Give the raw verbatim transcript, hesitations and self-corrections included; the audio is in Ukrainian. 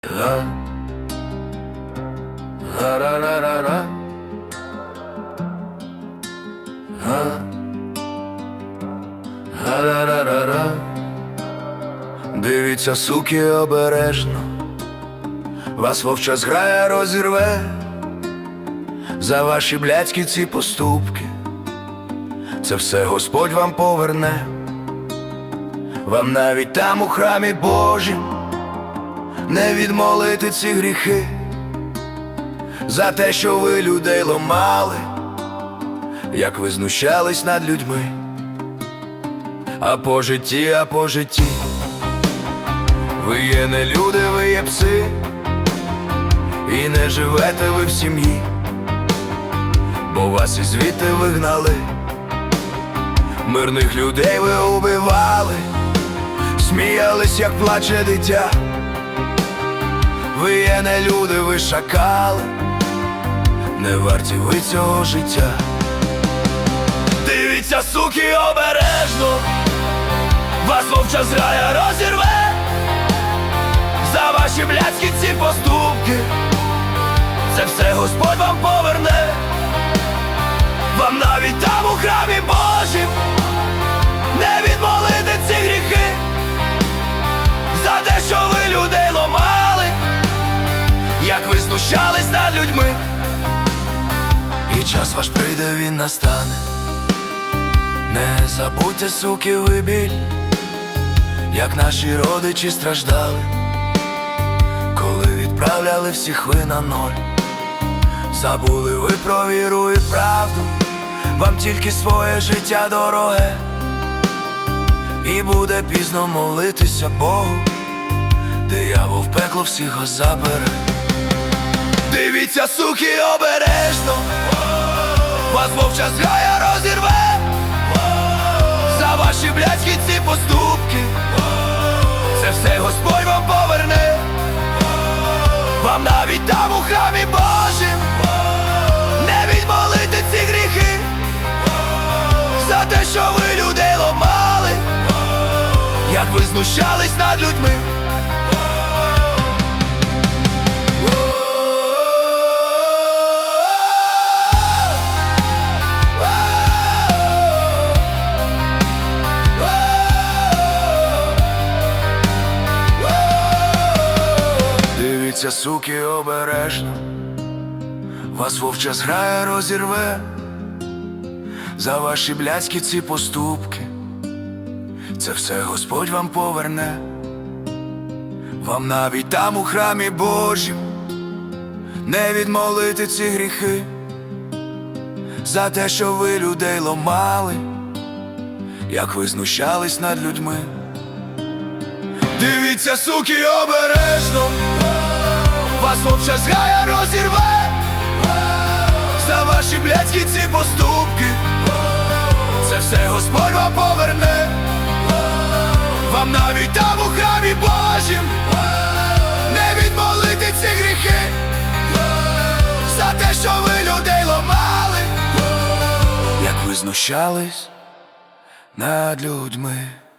Га, га-ра-ра-ра-ра, га, га-ра-ра-ра-ра. Дивіться, суки, обережно, вас вовча зграя розірве за ваші блядські ці поступки. Це все Господь вам поверне, вам навіть там у храмі Божім не відмолити ці гріхи, за те, що ви людей ломали, як ви знущались над людьми. А по житті, а по житті ви є не люди, ви є пси, і не живете ви в сім'ї, бо вас і звідти вигнали. Мирних людей ви убивали, сміялись, як плаче дитя. Ви є не люди, ви шакали, не варті ви цього життя. Дивіться, суки, обережно, вас вовча зграя розірве за ваші блядські ці поступки. Це все Господь вам поверне, вам навіть там у храмі Божім не відмолити ці гріхи, за те, що ви людей ломали, як ви знущались над людьми. І час ваш прийде, він настане. Не забудьте, суки, ви біль, як наші родичі страждали, коли відправляли всіх ви на ноль. Забули ви про віру і правду, вам тільки своє життя дороге, і буде пізно молитися Богу, диявол в пекло всіх вас забере. Дивіться, суки, обережно, вас вовча зграя розірве за ваші блядські ці поступки. Це все Господь вам поверне, вам навіть там у храмі Божім не відмолити ці гріхи, за те, що ви людей ломали, як ви знущались над людьми. Дивіться, суки, обережно, вас вовча зграя розірве за ваші блядські ці поступки. Це все Господь вам поверне, вам навіть там у храмі Божім не відмолити ці гріхи, за те, що ви людей ломали, як ви знущались над людьми. Дивіться, суки, обережно, вас вовча зграя розірве за ваші блядські ці поступки. Це все Господь вам поверне, вам навіть там у храмі Божім не відмолити ці гріхи, за те, що ви людей ломали, як ви знущались над людьми.